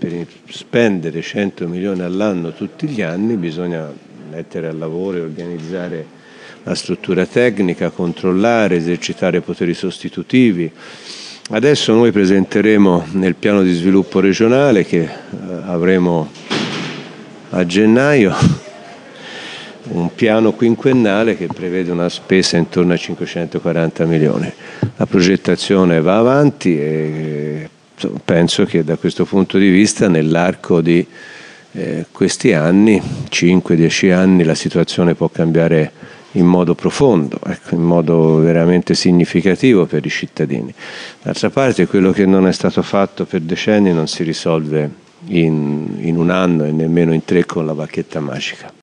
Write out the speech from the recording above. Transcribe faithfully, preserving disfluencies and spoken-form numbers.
per spendere cento milioni all'anno tutti gli anni bisogna mettere al lavoro e organizzare la struttura tecnica, controllare, esercitare poteri sostitutivi. Adesso noi presenteremo nel piano di sviluppo regionale che eh, avremo a gennaio un piano quinquennale che prevede una spesa intorno a cinquecentoquaranta milioni. La progettazione va avanti e penso che da questo punto di vista nell'arco di eh, questi anni, cinque dieci anni, la situazione può cambiare in modo profondo, ecco, in modo veramente significativo per i cittadini. D'altra parte quello che non è stato fatto per decenni non si risolve in, in un anno e nemmeno in tre con la bacchetta magica.